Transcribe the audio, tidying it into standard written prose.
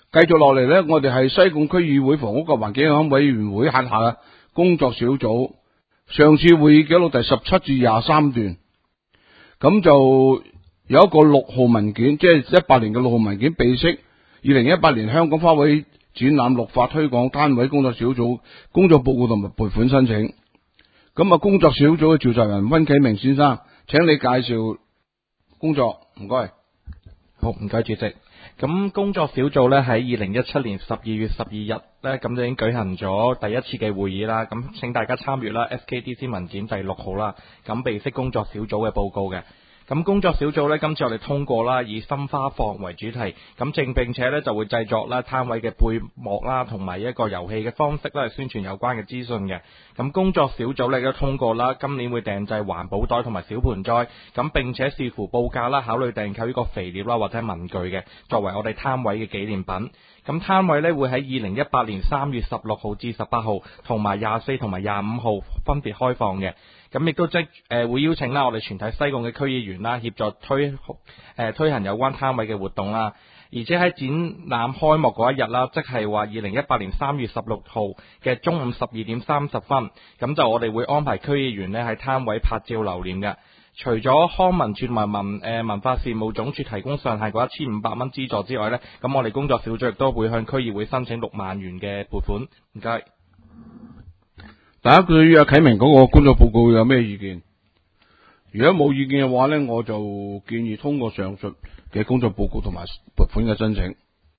繼續落嚟咧，我哋係西貢區議會房屋及環境影響委員會轄下嘅工作小組。上次會議記錄第17至23段，咁就有一個6號文件，即係18年嘅6號文件，備悉2018年香港花卉展覽綠化推廣攤位工作小組工作報告同埋撥款申請。咁啊，工作小組嘅召集人溫啟明先生，請你介紹工作，唔該。 好，唔該主席。咁工作小組咧喺2017年12月12日咧，咁就已經舉行咗第一次嘅會議啦。咁請大家參閱啦 SKDC 文件第6號啦，咁備悉工作小組嘅報告嘅。咁工作小組咧，今次我哋通過啦，以深花放為主題，咁並且咧就會製作啦攤位嘅背幕啦，同埋一個遊戲嘅方式咧，宣傳有關嘅資訊嘅。咁工作小組咧都通過啦，今年會訂製環保袋同埋小盆栽，咁並且視乎報價啦，考慮訂購呢個肥料啦或者文具嘅，作為我哋攤位嘅紀念品。咁攤位咧會喺2018年3月16號至18號，同埋24同埋25號分別開放嘅。咁亦都會邀請啦，我哋全體西貢嘅區議員啦，協助推行有關攤位嘅活動啦。而且喺展覽開幕嗰一日啦，即係話2018年3月16號嘅中午12點30分，咁就我哋會安排區議員呢喺攤位拍照留念嘅。除咗康文署同埋文化事務總署提供上限嗰1500蚊資助之外呢，咁我哋工作小組亦都會向區議會申請6萬元嘅撥款。唔該。 大家對於阿啟明嗰個工作報告有咩意見？如果冇意見嘅話呢，我就建議通過上述嘅工作報告同埋撥款嘅申請。